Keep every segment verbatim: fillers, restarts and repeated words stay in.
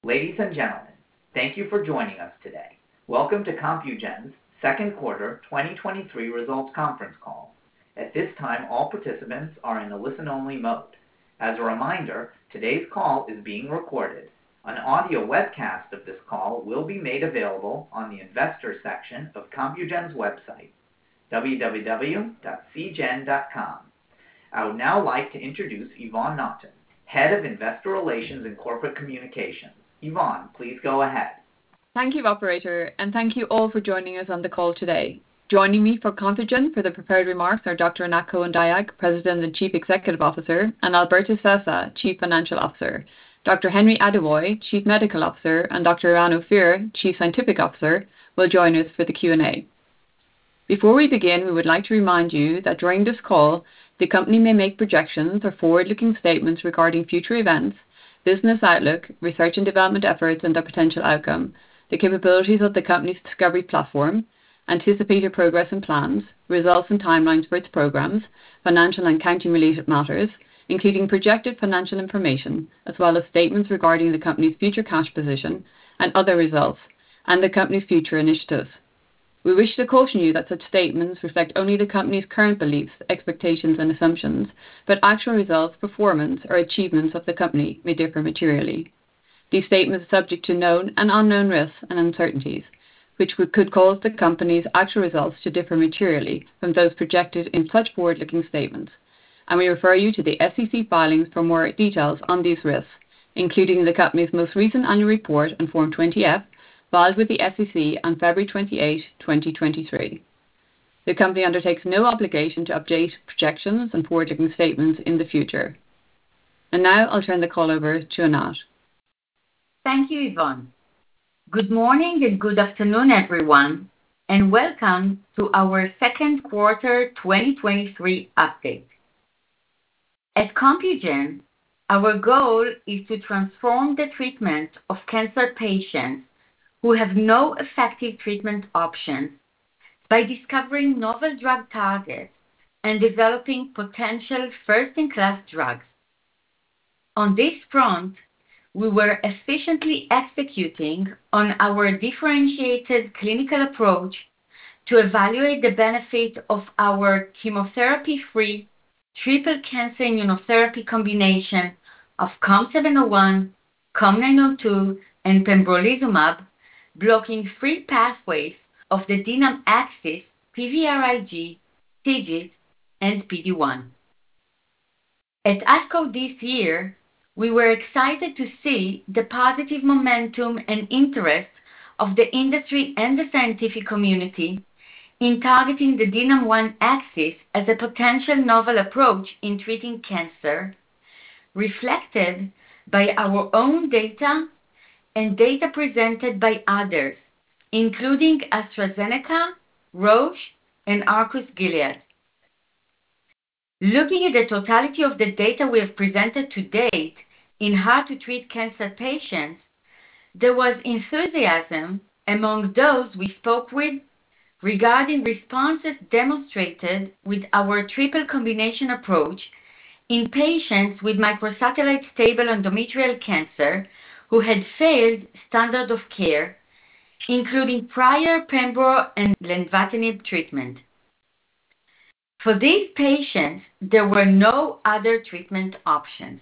Ladies and gentlemen, thank you for joining us today. Welcome to Compugen's second quarter twenty twenty-three results conference call. At this time, all participants are in a listen-only mode. As a reminder, today's call is being recorded. An audio webcast of this call will be made available on the Investors section of Compugen's website, w w w dot c gen dot com. I would now like to introduce Yvonne Naughton, Head of Investor Relations and Corporate Communications. Yvonne, please go ahead. Thank you, operator, and thank you all for joining us on the call today. Joining me for Compugen for the prepared remarks are Doctor Anat Cohen-Dayag, President and Chief Executive Officer, and Alberto Sessa, Chief Financial Officer. Doctor Henry Adewoye, Chief Medical Officer, and Doctor Eran Ophir, Chief Scientific Officer, will join us for the Q and A. Before we begin, we would like to remind you that during this call, the company may make projections or forward-looking statements regarding future events, business outlook, research and development efforts and their potential outcome, the capabilities of the company's discovery platform, anticipated progress and plans, results and timelines for its programs, financial and accounting-related matters, including projected financial information, as well as statements regarding the company's future cash position and other results, and the company's future initiatives. We wish to caution you that such statements reflect only the company's current beliefs, expectations, and assumptions, but actual results, performance, or achievements of the company may differ materially. These statements are subject to known and unknown risks and uncertainties, which could cause the company's actual results to differ materially from those projected in such forward-looking statements, and we refer you to the S E C filings for more details on these risks, including the company's most recent annual report on Form twenty F, filed with the S E C on February twenty-eighth, twenty twenty-three. The company undertakes no obligation to update projections and forward-looking statements in the future. And now I'll turn the call over to Anat. Thank you, Yvonne. Good morning and good afternoon, everyone, and welcome to our second quarter twenty twenty-three update. At Compugen, our goal is to transform the treatment of cancer patients who have no effective treatment options by discovering novel drug targets and developing potential first-in-class drugs. On this front, we were efficiently executing on our differentiated clinical approach to evaluate the benefit of our chemotherapy-free triple cancer immunotherapy combination of C O M seven oh one, C O M nine oh two, and pembrolizumab, blocking three pathways of the D NAM axis, P V R I G, TIGIT, and P D one. At ASCO this year, we were excited to see the positive momentum and interest of the industry and the scientific community in targeting the D NAM one axis as a potential novel approach in treating cancer, reflected by our own data and data presented by others, including AstraZeneca, Roche, and Arcus-Gilead. Looking at the totality of the data we have presented to date in hard-to-treat cancer patients, there was enthusiasm among those we spoke with regarding responses demonstrated with our triple combination approach in patients with microsatellite stable endometrial cancer who had failed standard of care, including prior pembro and lenvatinib treatment. For these patients, there were no other treatment options.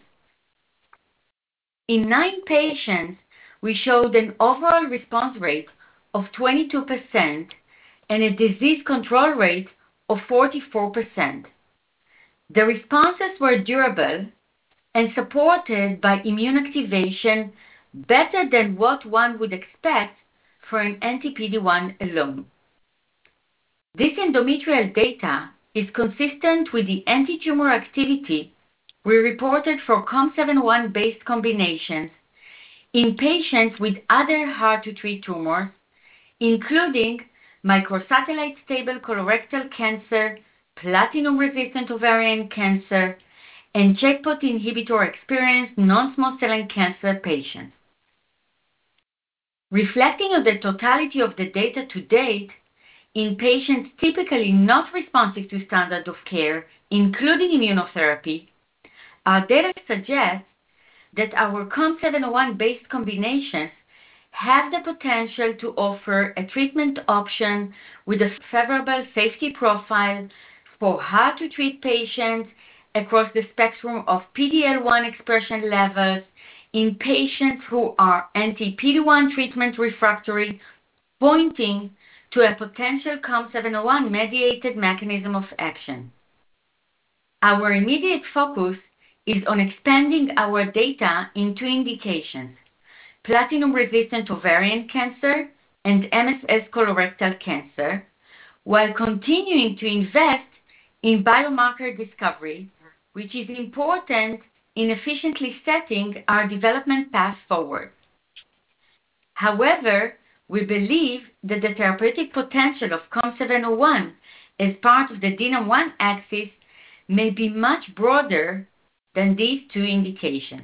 In nine patients, we showed an overall response rate of twenty-two percent and a disease control rate of forty-four percent. The responses were durable and supported by immune activation better than what one would expect for an anti-P D one alone. This endometrial data is consistent with the anti-tumor activity we reported for C O M seven oh one-based combinations in patients with other hard-to-treat tumors, including microsatellite stable colorectal cancer, platinum-resistant ovarian cancer, and checkpoint inhibitor-experienced non-small cell lung cancer patients. Reflecting on the totality of the data to date, in patients typically not responsive to standard of care, including immunotherapy, our data suggests that our C O M seven oh one-based combinations have the potential to offer a treatment option with a favorable safety profile for hard-to-treat patients across the spectrum of P D L one expression levels in patients who are anti-P D one treatment refractory, pointing to a potential C O M seven oh one-mediated mechanism of action. Our immediate focus is on expanding our data in two indications: platinum-resistant ovarian cancer and M S S colorectal cancer, while continuing to invest in biomarker discovery, which is important in efficiently setting our development path forward. However, we believe that the therapeutic potential of C O M seven oh one as part of the D N A M one axis may be much broader than these two indications.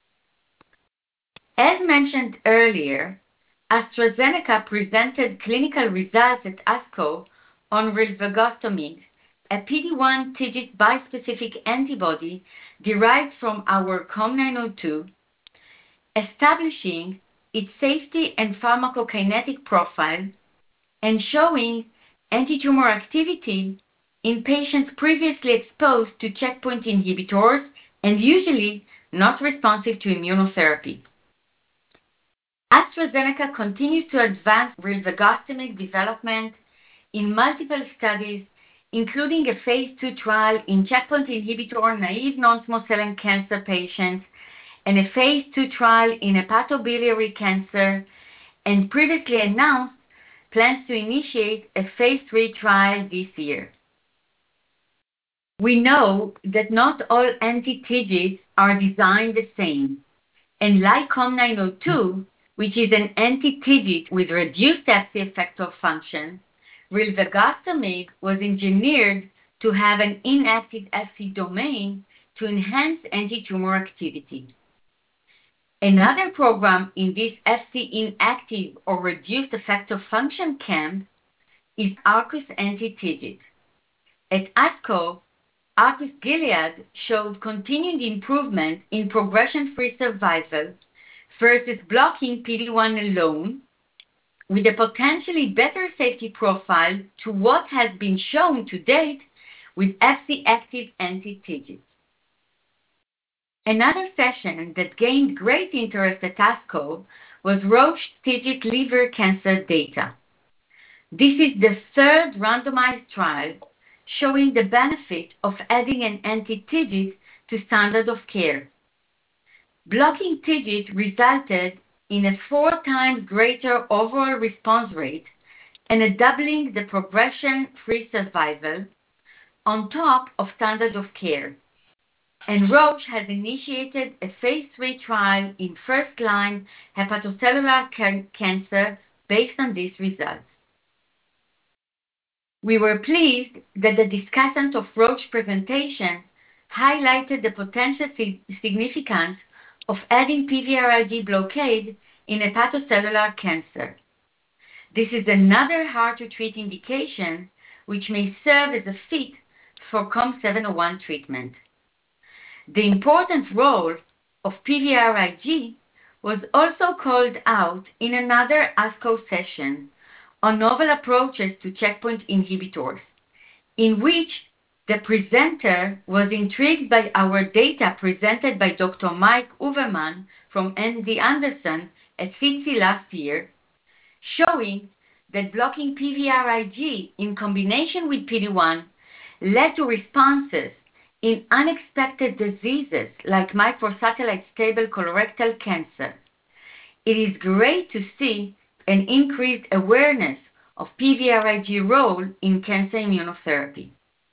As mentioned earlier, AstraZeneca presented clinical results at ASCO on rilvegostomig, a P D one TIGIT bispecific antibody derived from our C O M nine oh two, establishing its safety and pharmacokinetic profile and showing antitumor activity in patients previously exposed to checkpoint inhibitors and usually not responsive to immunotherapy. AstraZeneca continues to advance rilvegostomig development in multiple studies, including a phase two trial in checkpoint inhibitor-naive non-small cell lung cancer patients and a phase two trial in hepatobiliary cancer, and previously announced plans to initiate a phase three trial this year. We know that not all anti-TIGITs are designed the same, and like C O M nine oh two, which is an anti-TIGIT with reduced F C effector function, rilvegostomig was engineered to have an inactive F C domain to enhance antitumor activity. Another program in this F C inactive or reduced effector function camp is Arcus anti-TIGIT. At ASCO, Arcus Gilead showed continued improvement in progression-free survival versus blocking P D one alone, with a potentially better safety profile to what has been shown to date with F C-active anti-TIGIT. Another session that gained great interest at ASCO was Roche TIGIT liver cancer data. This is the third randomized trial showing the benefit of adding an anti-TIGIT to standard of care. Blocking TIGIT resulted in a four times greater overall response rate and a doubling the progression-free survival on top of standard of care. And Roche has initiated a phase three trial in first-line hepatocellular can- cancer based on these results. We were pleased that the discussant of Roche presentation highlighted the potential sig- significance of adding P V R I G blockade in hepatocellular cancer. This is another hard-to-treat indication which may serve as a fit for C O M seven oh one treatment. The important role of P V R I G was also called out in another ASCO session on novel approaches to checkpoint inhibitors, in which the presenter was intrigued by our data presented by Doctor Mike Uverman from M D Anderson at SITC last year, showing that blocking P V R I G in combination with P D one led to responses in unexpected diseases like microsatellite stable colorectal cancer. It is great to see an increased awareness of P V R I G role in cancer immunotherapy.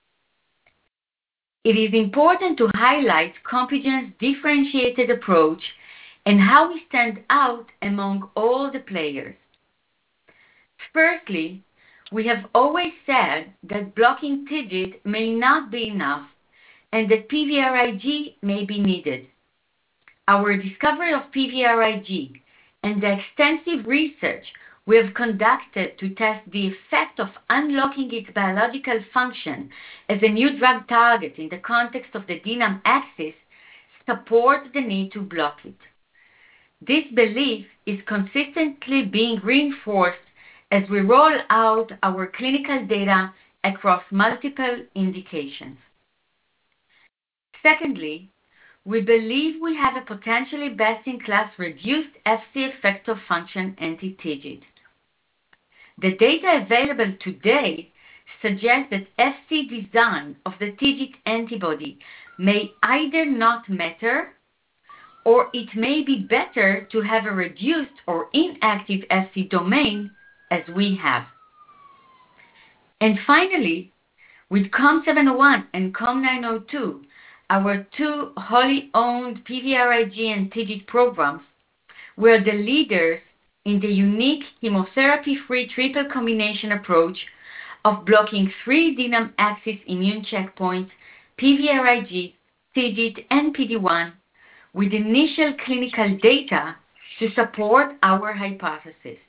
It is important to highlight Compugen's differentiated approach and how we stand out among all the players. Firstly, we have always said that blocking TIGIT may not be enough and that P V R I G may be needed. Our discovery of P V R I G and the extensive research we have conducted to test the effect of unlocking its biological function as a new drug target in the context of the D N A M axis supports the need to block it. This belief is consistently being reinforced as we roll out our clinical data across multiple indications. Secondly, we believe we have a potentially best-in-class reduced F C effector function anti-TIGIT. The data available today suggests that F C design of the TIGIT antibody may either not matter, or it may be better to have a reduced or inactive F C domain as we have. And finally, with COM seven oh one and COM nine oh two, our two wholly owned P V R I G and TIGIT programs, we're the leaders in the unique chemotherapy-free triple combination approach of blocking three D NAM axis immune checkpoints, P V R I G, TIGIT, and P D one, with initial clinical data to support our hypothesis.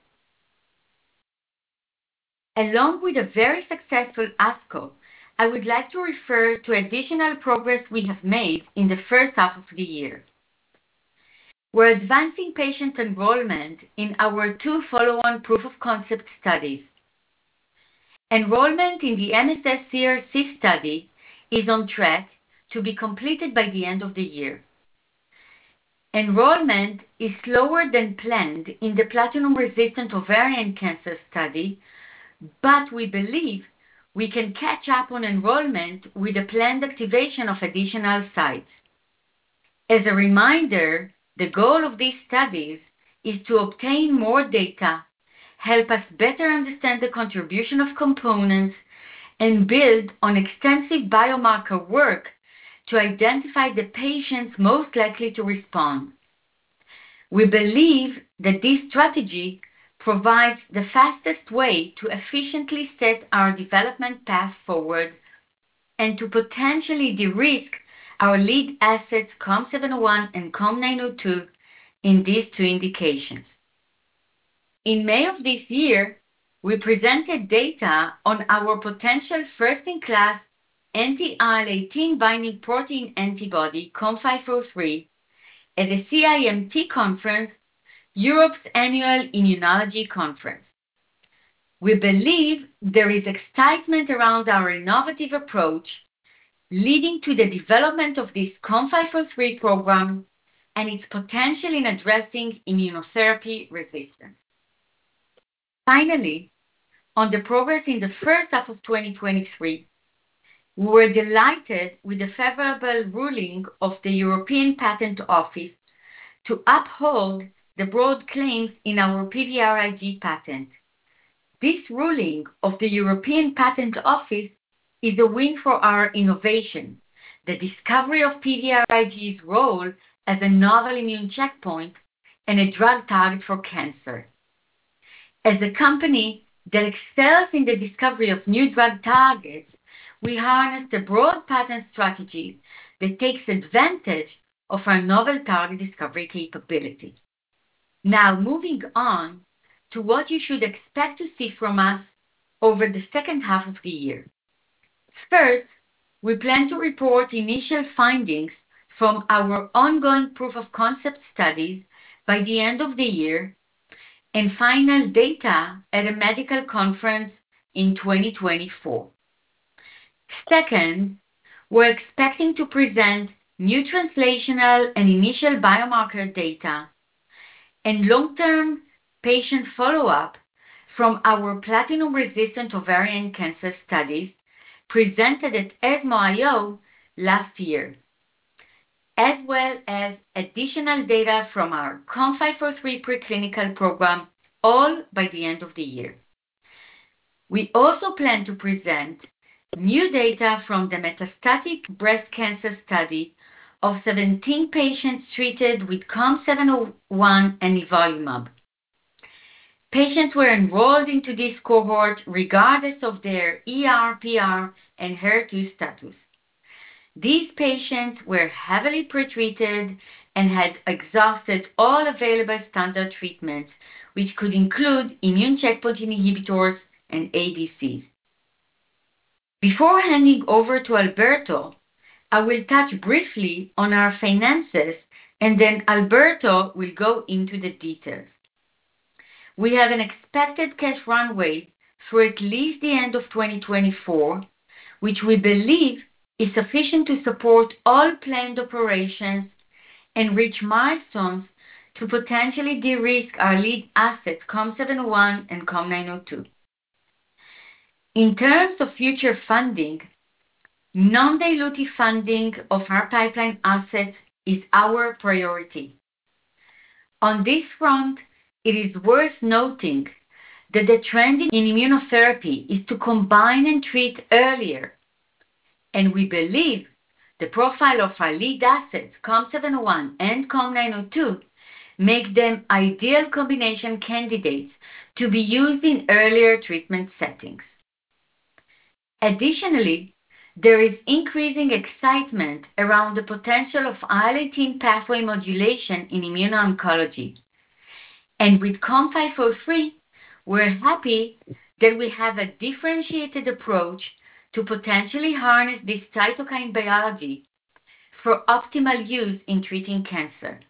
Along with a very successful ASCO, I would like to refer to additional progress we have made in the first half of the year. We're advancing patient enrollment in our two follow-on proof-of-concept studies. Enrollment in the M S S C R C study is on track to be completed by the end of the year. Enrollment is slower than planned in the platinum-resistant ovarian cancer study, but we believe we can catch up on enrollment with the planned activation of additional sites. As a reminder, the goal of these studies is to obtain more data, help us better understand the contribution of components, and build on extensive biomarker work to identify the patients most likely to respond. We believe that this strategy provides the fastest way to efficiently set our development path forward and to potentially de-risk our lead assets COM seven oh one and COM nine oh two in these two indications. In May of this year, we presented data on our potential first-in-class anti-I L eighteen binding protein antibody COM five oh three at the C I M T conference, Europe's annual immunology conference. We believe there is excitement around our innovative approach, leading to the development of this COM five oh three program and its potential in addressing immunotherapy resistance. Finally, on the progress in the first half of twenty twenty-three, we were delighted with the favorable ruling of the European Patent Office to uphold the broad claims in our P V R I G patent. This ruling of the European Patent Office is a win for our innovation, the discovery of P V R I G's role as a novel immune checkpoint and a drug target for cancer. As a company that excels in the discovery of new drug targets, we harness a broad patent strategy that takes advantage of our novel target discovery capability. Now, moving on to what you should expect to see from us over the second half of the year. First, we plan to report initial findings from our ongoing proof-of-concept studies by the end of the year and final data at a medical conference in twenty twenty-four. Second, we're expecting to present new translational and initial biomarker data and long-term patient follow-up from our platinum-resistant ovarian cancer studies presented at ESMO I O last year, as well as additional data from our COM five oh three preclinical program, all by the end of the year. We also plan to present new data from the metastatic breast cancer study of seventeen patients treated with COM seven oh one and nivolumab. Patients were enrolled into this cohort regardless of their E R, P R, and H E R two status. These patients were heavily pretreated and had exhausted all available standard treatments, which could include immune checkpoint inhibitors and A D Cs. Before handing over to Alberto, I will touch briefly on our finances, and then Alberto will go into the details. We have an expected cash runway through at least the end of twenty twenty-four, which we believe is sufficient to support all planned operations and reach milestones to potentially de-risk our lead assets, C O M seven oh one and C O M nine oh two. In terms of future funding, non-dilutive funding of our pipeline assets is our priority. On this front, it is worth noting that the trend in immunotherapy is to combine and treat earlier, and we believe the profile of our lead assets, C O M seven oh one and C O M nine oh two, make them ideal combination candidates to be used in earlier treatment settings. Additionally, there is increasing excitement around the potential of I L eighteen pathway modulation in immuno-oncology. And with C O M five oh three, we're happy that we have a differentiated approach to potentially harness this cytokine biology for optimal use in treating cancer.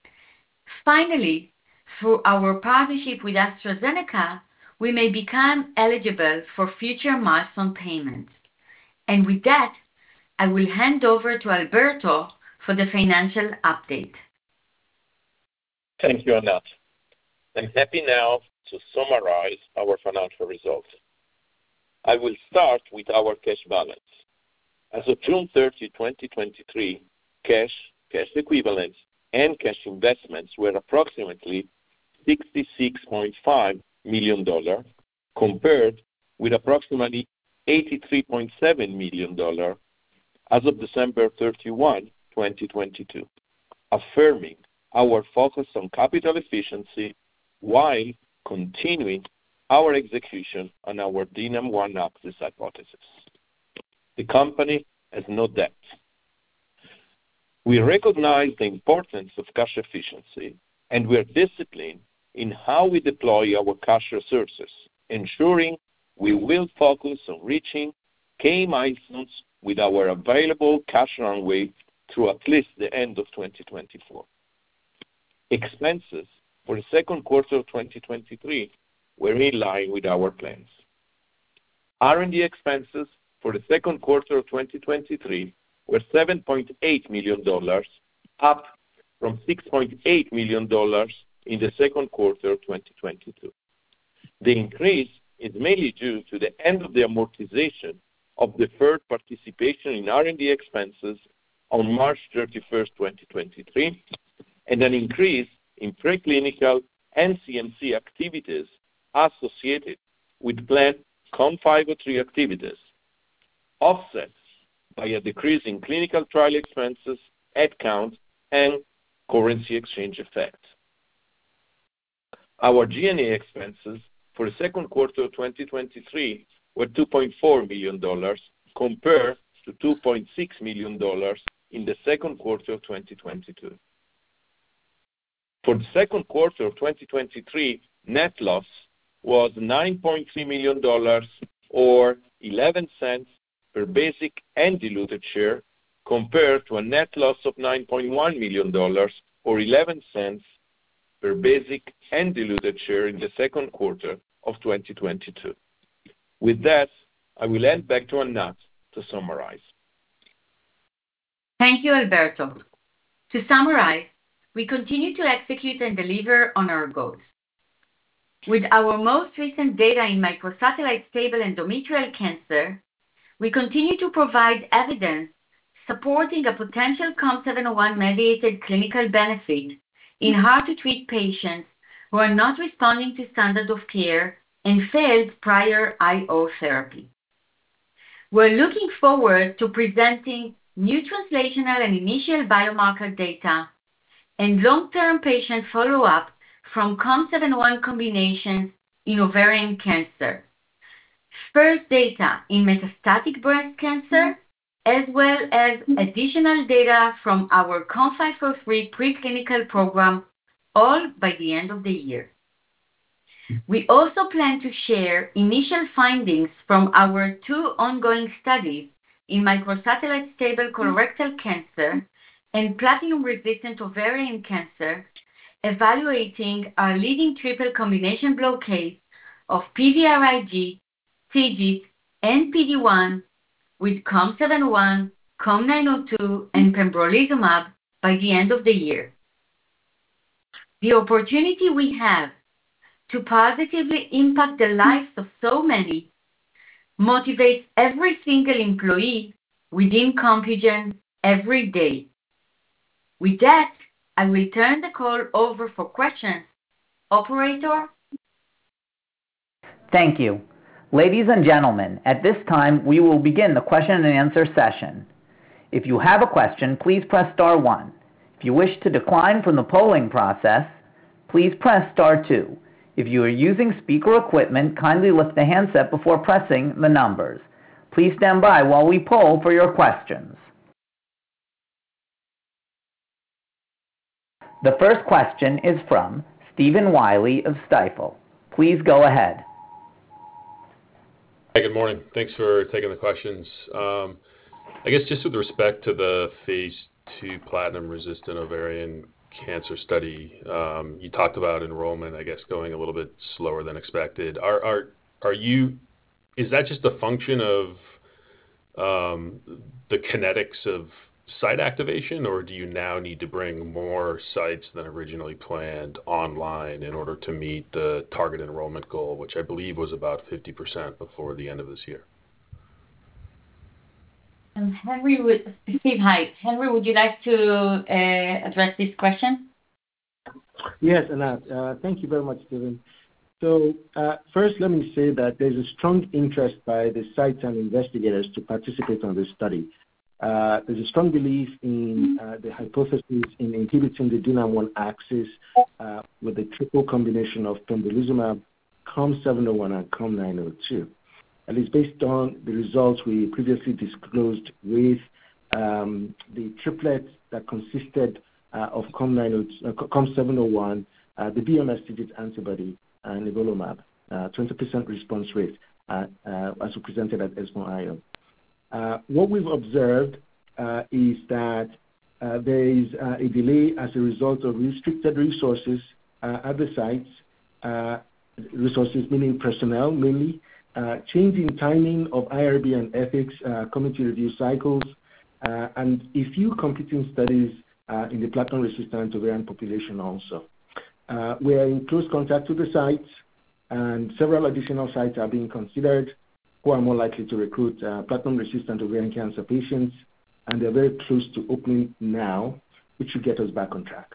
Finally, through our partnership with AstraZeneca, we may become eligible for future milestone payments. And with that, I will hand over to Alberto for the financial update. Thank you, Anat. I'm happy now to summarize our financial results. I will start with our cash balance. As of June thirtieth, twenty twenty-three, cash, cash equivalents, and cash investments were approximately sixty-six point five million dollars, compared with approximately eighty-three point seven million dollars as of December thirty-first, twenty twenty-two, affirming our focus on capital efficiency while continuing our execution on our D NAM one axis hypothesis. The company has no debt. We recognize the importance of cash efficiency, and we are disciplined in how we deploy our cash resources, ensuring we will focus on reaching key milestones with our available cash runway through at least the end of twenty twenty-four. Expenses for the second quarter of twenty twenty-three were in line with our plans. R and D expenses for the second quarter of twenty twenty-three were seven point eight million dollars, up from six point eight million dollars in the second quarter of twenty twenty-two. The increase is mainly due to the end of the amortization of deferred participation in R and D expenses on March thirty-first, twenty twenty-three, and an increase in preclinical and C M C activities associated with planned C O M five oh three activities, offset by a decrease in clinical trial expenses, headcount, and currency exchange effect. Our G and A expenses for the second quarter of twenty twenty-three were two point four million dollars compared to two point six million dollars in the second quarter of twenty twenty-two. For the second quarter of twenty twenty-three, net loss was nine point three million dollars or eleven cents per basic and diluted share, compared to a net loss of nine point one million dollars or eleven cents per basic and diluted share in the second quarter of twenty twenty-two. With that, I will hand back to Anat to summarize. Thank you, Alberto. To summarize, we continue to execute and deliver on our goals. With our most recent data in microsatellite stable endometrial cancer, we continue to provide evidence supporting a potential C O M seven oh one mediated clinical benefit in hard-to-treat patients who are not responding to standard of care and failed prior I O therapy. We're looking forward to presenting new translational and initial biomarker data and long-term patient follow-up from C O M seven oh one combinations in ovarian cancer, first data in metastatic breast cancer, as well as additional data from our C O M five oh three preclinical program, all by the end of the year. We also plan to share initial findings from our two ongoing studies in microsatellite stable colorectal cancer and platinum-resistant ovarian cancer, evaluating our leading triple combination blockade of P V R I G, TIGIT, and P D one with C O M seven oh one, C O M nine oh two, and pembrolizumab by the end of the year. The opportunity we have to positively impact the lives of so many motivates every single employee within Compugen every day. With that, I will turn the call over for questions. Operator? Thank you. Ladies and gentlemen, at this time, we will begin the question and answer session. If you have a question, please press star one. If you wish to decline from the polling process, please press star two. If you are using speaker equipment, kindly lift the handset before pressing the numbers. Please stand by while we poll for your questions. The first question is from Stephen Willey of Stifel. Please go ahead. Hi, good morning. Thanks for taking the questions. Um, I guess just with respect to the phase two platinum-resistant ovarian cancer study, um, you talked about enrollment, I guess, going a little bit slower than expected. Are are are you? Is that just a function of um, the kinetics of site activation, or do you now need to bring more sites than originally planned online in order to meet the target enrollment goal, which I believe was about fifty percent before the end of this year? Um, Henry, would, Steve, hi. Henry, would you like to uh, address this question? Yes, Anat. Uh, thank you very much, Stephen. So uh, first, let me say that there's a strong interest by the sites and investigators to participate on this study. Uh, there's a strong belief in uh, the hypothesis in inhibiting the D N A M one axis uh, with the triple combination of pembrolizumab, C O M seven oh one, and C O M nine oh two. At least based on the results we previously disclosed with um, the triplet that consisted uh, of C O M seven oh one, uh, the B M S TIGIT antibody, and nivolumab, uh, twenty percent response rate uh, uh, as we presented at ESMO I O. Uh, what we've observed uh, is that uh, there is uh, a delay as a result of restricted resources uh, at the sites, uh, resources meaning personnel mainly, uh, change in timing of I R B and ethics uh, committee review cycles, uh, and a few competing studies uh, in the platinum-resistant ovarian population also. Uh, we are in close contact with the sites, and several additional sites are being considered who are more likely to recruit uh, platinum-resistant ovarian cancer patients, and they're very close to opening now, which should get us back on track.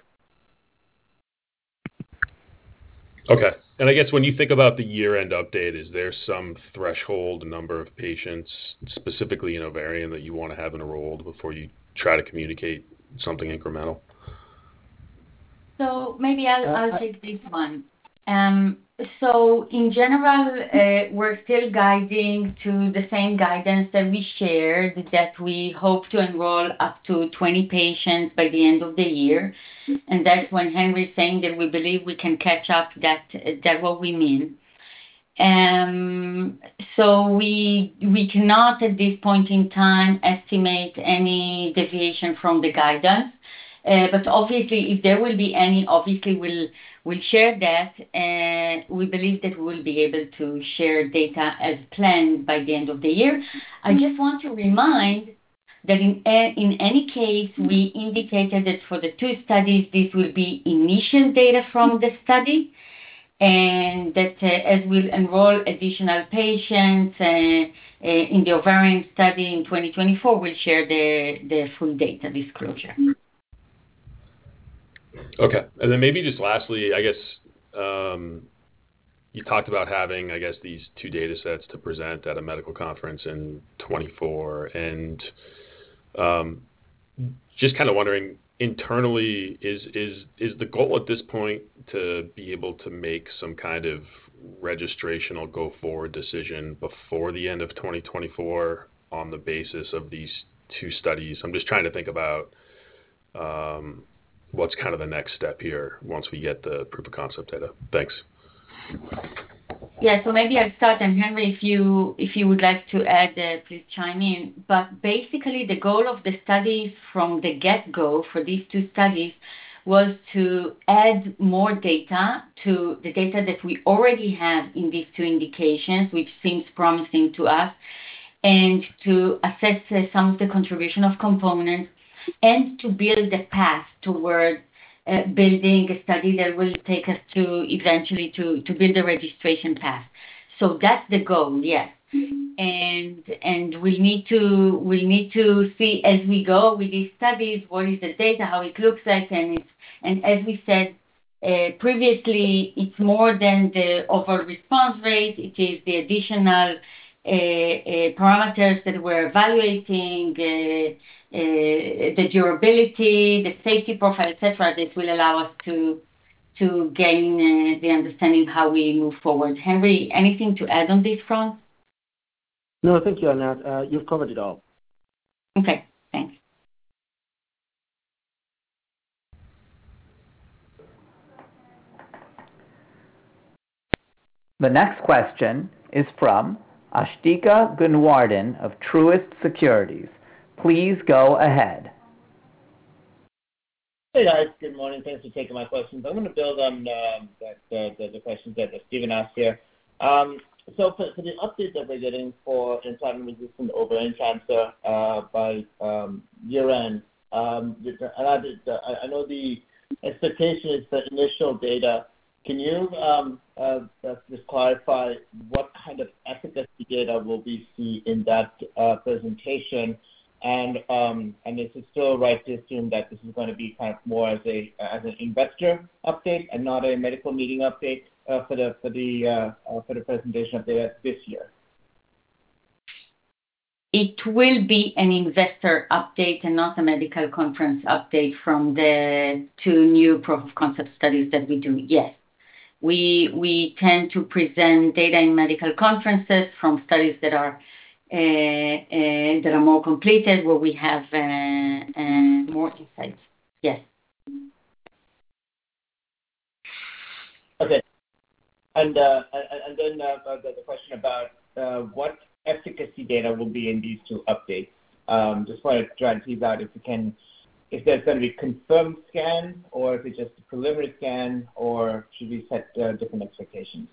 Okay. And I guess when you think about the year-end update, is there some threshold number of patients, specifically in ovarian, that you want to have enrolled before you try to communicate something incremental? So maybe I'll, I'll take this one. Um, so in general, uh, we're still guiding to the same guidance that we shared, that we hope to enroll up to twenty patients by the end of the year. And that's when Henry's saying that we believe we can catch up, that that's what we mean. Um, so we we cannot at this point in time estimate any deviation from the guidance. Uh, but obviously, if there will be any, obviously we'll we'll share that, and we believe that we will be able to share data as planned by the end of the year. I just want to remind that in in any case, we indicated that for the two studies, this will be initial data from the study, and that uh, as we'll enroll additional patients uh, uh, in the ovarian study in twenty twenty-four, we'll share the, the full data disclosure. Okay. And then maybe just lastly, I guess um, you talked about having, I guess, these two data sets to present at a medical conference in twenty-four. And um, just kind of wondering, internally, is, is, is the goal at this point to be able to make some kind of registrational go-forward decision before the end of twenty twenty-four on the basis of these two studies? I'm just trying to think about um, what's kind of the next step here once we get the proof of concept data. Thanks. Yeah, so maybe I'll start, and Henry, if you if you would like to add, uh, please chime in. But basically, the goal of the study from the get-go for these two studies was to add more data to the data that we already have in these two indications, which seems promising to us, and to assess uh, some of the contribution of components, and to build a path toward uh, building a study that will take us to eventually to, to build a registration path. So that's the goal, yes. And and we need to we need to see as we go with these studies what is the data, how it looks like, and it's, and as we said uh, previously, it's more than the overall response rate. It is the additional uh, uh, parameters that we're evaluating. Uh, Uh, the durability, the safety profile, et cetera, that will allow us to to gain uh, the understanding how we move forward. Henry, anything to add on this front? No, thank you, Anat. Uh, you've covered it all. Okay, thanks. The next question is from Ashtika Gunwardin of Truist Securities. Please go ahead. Hey guys, good morning. Thanks for taking my questions. I'm going to build on um, that, uh, the, the questions that Stephen asked here. Um, so for, for the update that we're getting for platinum-resistant ovarian cancer uh, by um, year-end, um, and I, I know the expectation is the initial data. Can you um, uh, just clarify what kind of efficacy data will we see in that uh, presentation? And um, and is it still right to assume that this is going to be kind of more as a as an investor update and not a medical meeting update uh, for the for the uh, uh, for the presentation of data this year? It will be an investor update and not a medical conference update from the two new proof of concept studies that we do. Yes, we we tend to present data in medical conferences from studies that are. Uh, uh, that are more completed, where we have uh, uh, more insights. Yes. Okay. And uh, and then uh, the, the question about uh, what efficacy data will be in these two updates. Um, just want to try and tease out if you can, if there's going to be confirmed scan, or if it's just a preliminary scan, or should we set uh, different expectations?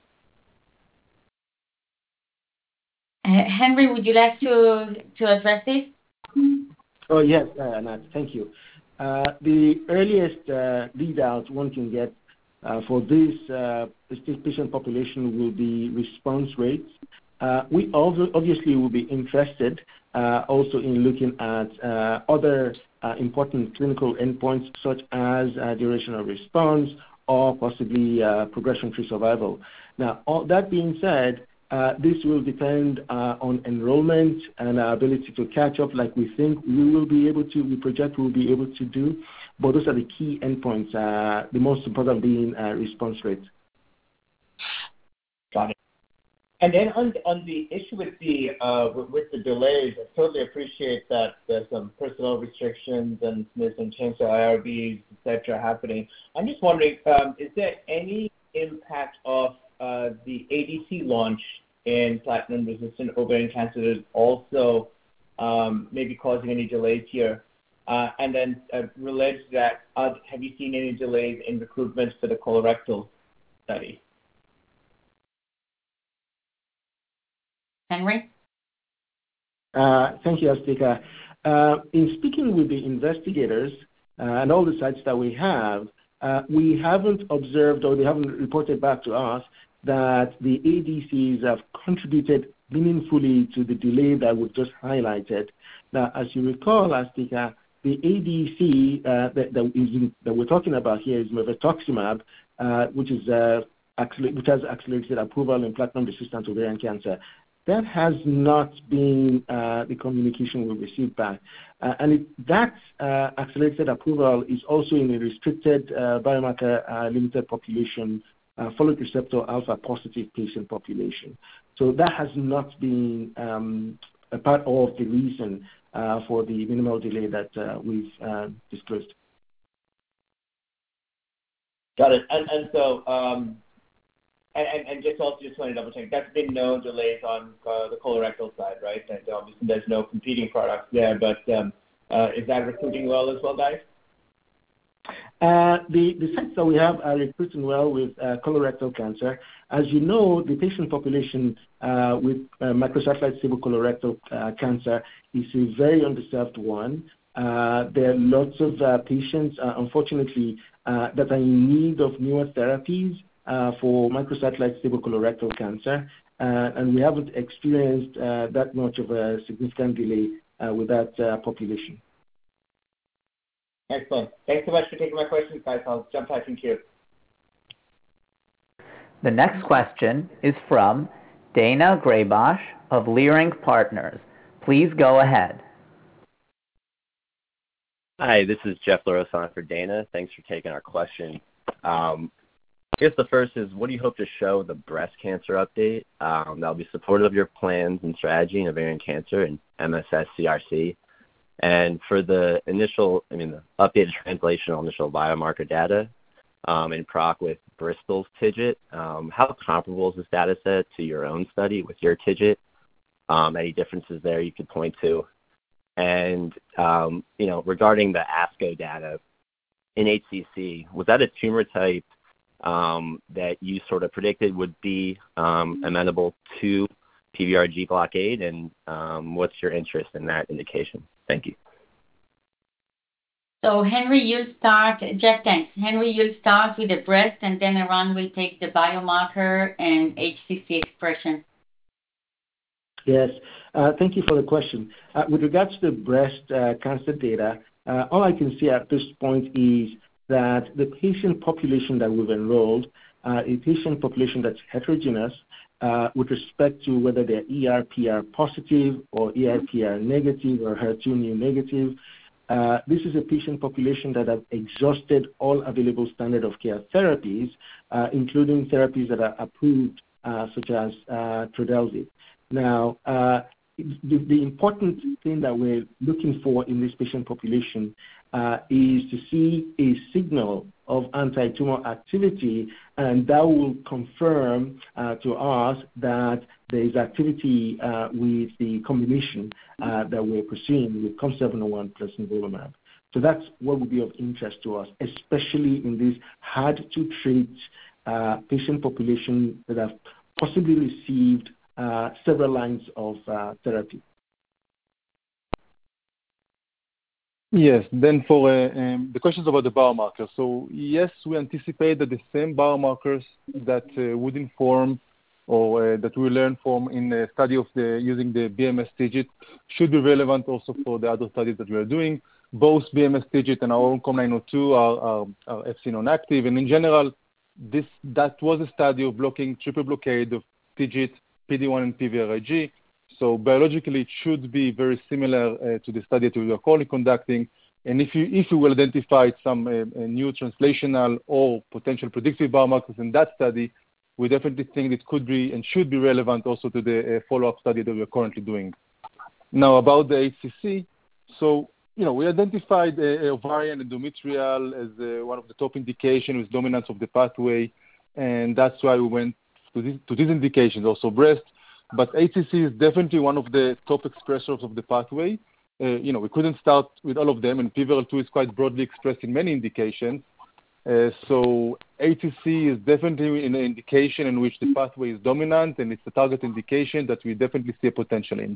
Uh, Henry, would you like to to address this? Oh, yes, uh, Nat, thank you. Uh, the earliest uh, readout one can get uh, for this, uh, this patient population will be response rates. Uh, we also obviously will be interested uh, also in looking at uh, other uh, important clinical endpoints such as uh, duration of response or possibly uh, progression-free survival. Now, all that being said, Uh, this will depend uh, on enrollment and our ability to catch up like we think we will be able to, we project we will be able to do. But those are the key endpoints, uh, the most important being uh, response rate. Got it. And then on, on the issue with the, uh, with, with the delays, I totally appreciate that there's some personal restrictions and there's some change to I R Bs, et cetera, happening. I'm just wondering, um, is there any impact of Uh, the A D C launch in platinum-resistant ovarian cancer is also um, maybe causing any delays here? Uh, and then uh, related to that, uh, have you seen any delays in recruitment for the colorectal study? Henry? Uh, thank you, Astika. Uh, in speaking with the investigators uh, and all the sites that we have, uh, we haven't observed or they haven't reported back to us that the A D Cs have contributed meaningfully to the delay that we just highlighted. Now, as you recall, Astika, the A D C uh, that, that, is in, that we're talking about here is mirvetuximab, uh, which is uh, actually which has accelerated approval in platinum-resistant ovarian cancer. That has not been uh, the communication we received back, uh, and it, that uh, accelerated approval is also in a restricted uh, biomarker-limited uh, population. Uh, folate receptor alpha positive patient population. So that has not been um, a part of the reason uh, for the minimal delay that uh, we've uh, disclosed. Got it. And, and so, um, and, and just also just want to double check, that's been no delays on uh, the colorectal side, right? And obviously there's no competing products there, but um, uh, is that recruiting well as well, guys? Uh, the, the sites that we have are recruiting well with uh, colorectal cancer. As you know, the patient population uh, with uh, microsatellite stable colorectal uh, cancer is a very underserved one. Uh, there are lots of uh, patients, uh, unfortunately, uh, that are in need of newer therapies uh, for microsatellite stable colorectal cancer, uh, and we haven't experienced uh, that much of a significant delay uh, with that uh, population. Excellent. Thanks so much for taking my questions, guys. I'll jump back in queue. The next question is from Dana Graybosch of Leerink Partners. Please go ahead. Hi, this is Jeff LaRosa for Dana. Thanks for taking our question. Um, I guess the first is, what do you hope to show the breast cancer update um, that will be supportive of your plans and strategy in ovarian cancer and M S S C R C? And for the initial, I mean, the updated translational initial biomarker data um, in P R O C with Bristol's TIGIT, um, how comparable is this data set to your own study with your TIGIT? Um, any differences there you could point to? And, um, you know, regarding the ASCO data in H C C, was that a tumor type um, that you sort of predicted would be um, amenable to P V R G blockade? And um, what's your interest in that indication? Thank you. So Henry, you'll start. Jeff, thanks. Henry, you'll start with the breast, and then Eran will take the biomarker and H C C expression. Yes. Uh, thank you for the question. Uh, with regards to the breast uh, cancer data, uh, all I can see at this point is that the patient population that we've enrolled, uh, a patient population that's heterogeneous uh, with respect to whether they're E R P R positive or E R P R negative or H E R two neu negative. Uh, this is a patient population that have exhausted all available standard of care therapies, uh, including therapies that are approved, uh, such as uh, Trodelvy. Now, uh, the, the important thing that we're looking for in this patient population uh, is to see a signal of anti-tumor activity, and that will confirm uh, to us that there is activity uh, with the combination uh, that we're pursuing with COM seven oh one plus nivolumab. So that's what would be of interest to us, especially in this hard-to-treat uh, patient population that have possibly received Uh, several lines of uh, therapy. Yes. Then for uh, um, the questions about the biomarkers. So yes, we anticipate that the same biomarkers that uh, would inform or uh, that we learn from in the study of the using the B M S TIGIT should be relevant also for the other studies that we are doing. Both B M S TIGIT and our own COM nine oh two are, are, are F C non-active, and in general, this that was a study of blocking triple blockade of TIGIT, P D one and P V R I G. So biologically, it should be very similar uh, to the study that we are currently conducting. And if you if you will identify some uh, new translational or potential predictive biomarkers in that study, we definitely think it could be and should be relevant also to the uh, follow-up study that we are currently doing. Now about the H C C, so you know we identified uh, ovarian endometrial as uh, one of the top indications with dominance of the pathway, and that's why we went to, this, to these indications, also breast, but H C C is definitely one of the top expressors of the pathway. Uh, you know, we couldn't start with all of them, and P V R L two is quite broadly expressed in many indications. Uh, so H C C is definitely an indication in which the pathway is dominant, and it's a target indication that we definitely see a potential in.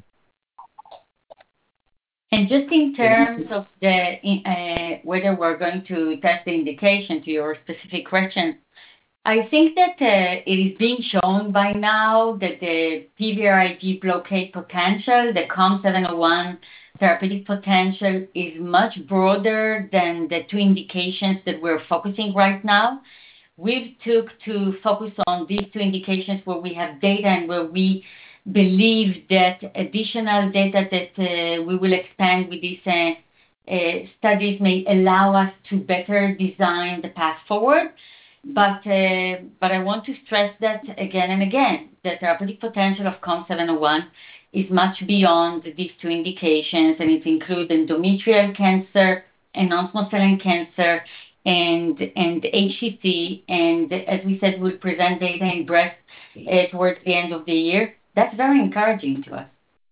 And just in terms of the uh, whether we're going to test the indication to your specific question, I think that uh, it is being shown by now that the P V R I G blockade potential, the COM seven oh one therapeutic potential, is much broader than the two indications that we're focusing right now. We've took to focus on these two indications where we have data and where we believe that additional data that uh, we will expand with these uh, uh, studies may allow us to better design the path forward. But uh, but I want to stress that again and again, the therapeutic potential of COM seven oh one is much beyond these two indications, and it includes endometrial cancer and non-small cell lung cancer and and H C C, and as we said, we'll present data in breast uh, towards the end of the year. That's very encouraging to us.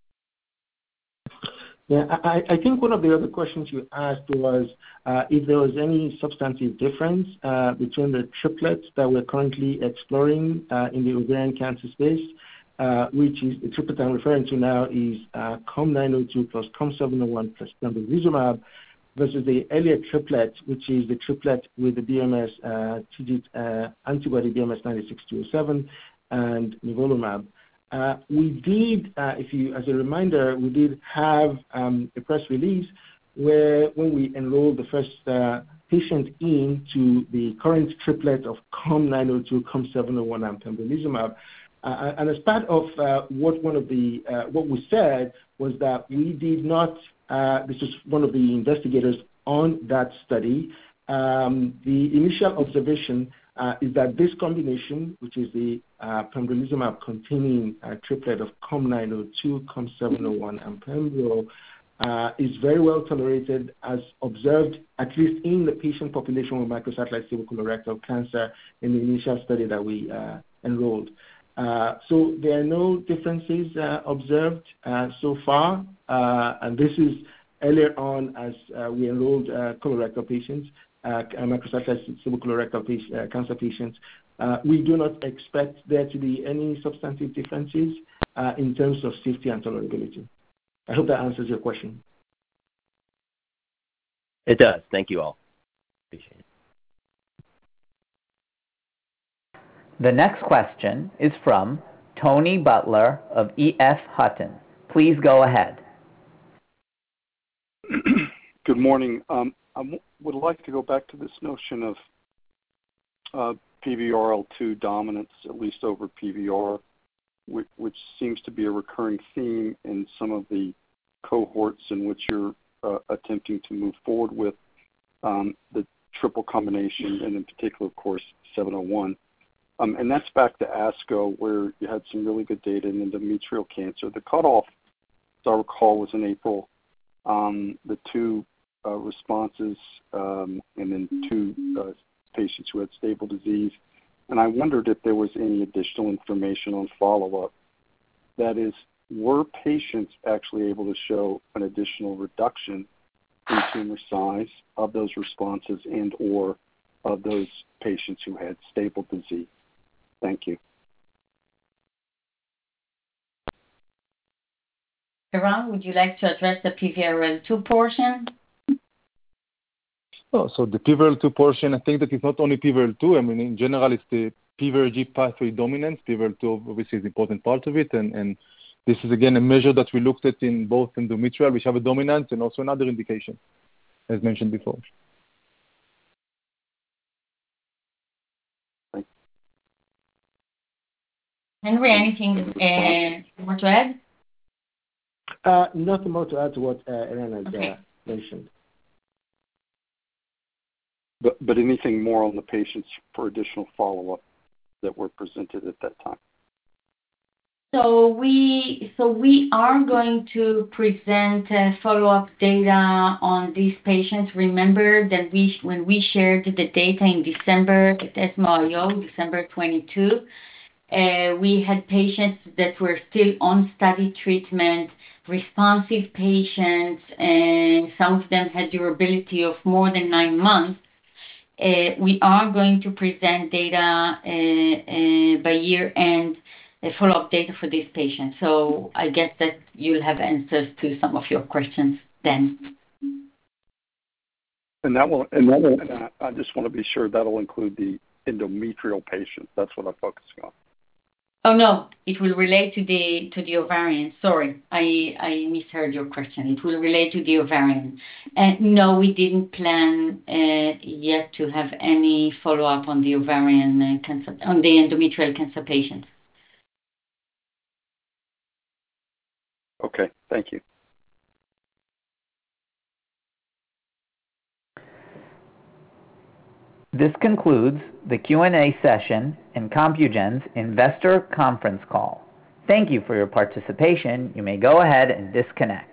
Yeah, I, I think one of the other questions you asked was uh, if there was any substantive difference uh, between the triplets that we're currently exploring uh, in the ovarian cancer space, uh, which is the triplet I'm referring to now is uh, C O M nine oh two plus C O M seven oh one plus pembrolizumab, versus the earlier triplet, which is the triplet with the B M S uh, TIGIT uh, antibody B M S nine six two oh seven and nivolumab. Uh, we did, uh, if you, as a reminder, we did have um, a press release where when we enrolled the first uh, patient into the current triplet of C O M nine oh two, C O M seven oh one, and pembrolizumab. Uh, and as part of uh, what one of the uh, what we said was that we did not. Uh, this is one of the investigators on that study. Um, the initial observation uh, is that this combination, which is the uh, pembrolizumab-containing uh, triplet of C O M nine oh two, C O M seven oh one, and pembro, uh, is very well tolerated, as observed at least in the patient population with microsatellite stable colorectal cancer in the initial study that we uh, enrolled. Uh, so there are no differences uh, observed uh, so far, uh, and this is earlier on as uh, we enrolled uh, colorectal patients, uh, microsatellite stable colorectal patient, uh, cancer patients. Uh, we do not expect there to be any substantive differences uh, in terms of safety and tolerability. I hope that answers your question. It does. Thank you all. Appreciate it. The next question is from Tony Butler of E F Hutton. Please go ahead. Good morning. Um, I w- would like to go back to this notion of uh, P V R L two dominance, at least over P V R, which, which seems to be a recurring theme in some of the cohorts in which you're uh, attempting to move forward with um, the triple combination, and in particular, of course, seven oh one. Um, and that's back to ASCO, where you had some really good data in endometrial cancer. The cutoff, as I recall, was in April. Um, the two uh, responses um, and then two uh, patients who had stable disease. And I wondered if there was any additional information on follow-up. That is, were patients actually able to show an additional reduction in tumor size of those responses and or of those patients who had stable disease? Thank you. Eran, would you like to address the P V R L two portion? Oh, so the P V R L two portion, I think that it's not only P V R L two. I mean, in general, it's the P V R G pathway dominance. P V R L two obviously is an important part of it. And, and this is, again, a measure that we looked at in both endometrial, which have a dominance, and also another indication, as mentioned before. Henry, anything uh, more to add? Uh, nothing more to add to what uh, Eran has Okay. uh, mentioned. But, but anything more on the patients for additional follow-up that were presented at that time? So we so we are going to present uh, follow-up data on these patients. Remember that we when we shared the data in December at ESMO I O, December twenty-second, uh, we had patients that were still on study treatment, responsive patients, and some of them had durability of more than nine months. Uh, we are going to present data uh, uh, by year end, uh, follow-up data for these patients. So I guess that you'll have answers to some of your questions then. And that will, and that will, and I, I just want to be sure that'll include the endometrial patients. That's what I'm focusing on. Oh no, it will relate to the to the ovarian. Sorry, I, I misheard your question. It will relate to the ovarian. And no, we didn't plan uh, yet to have any follow-up on the ovarian uh, cancer, on the endometrial cancer patients. Okay, thank you. This concludes the Q and A session in Compugen's investor conference call. Thank you for your participation. You may go ahead and disconnect.